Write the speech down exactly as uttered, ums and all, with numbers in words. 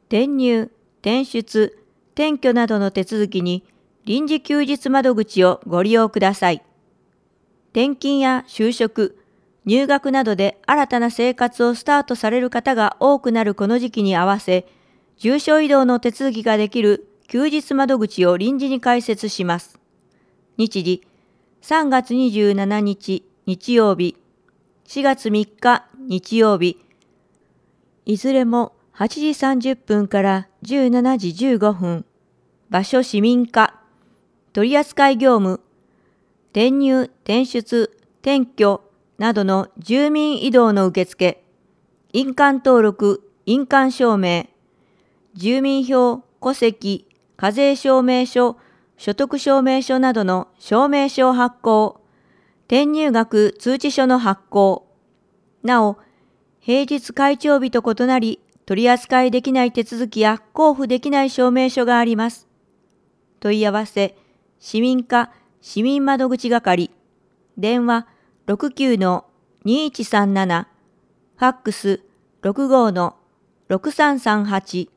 転入、転出、転居などの手続きに臨時休日窓口をご利用ください。転勤や就職、入学などで新たな生活をスタートされる方が多くなるこの時期に合わせ、住所移動の手続きができる休日窓口を臨時に開設します。日時、さんがつにじゅうしちにち日曜日、しがつみっか日曜日、いずれもはちじさんじゅっぷんからじゅうしちじじゅうごふん、場所市民課、取扱業務、転入、転出、転居などの住民移動の受付、印鑑登録、印鑑証明、住民票、戸籍、課税証明書、所得証明書などの証明書発行、転入額通知書の発行。なお、平日開帳日と異なり、取り扱いできない手続きや交付できない証明書があります。問い合わせ、市民課市民窓口係、電話 ろくきゅうのにいちさんなな、ファックス ろくごのろくさんさんはち。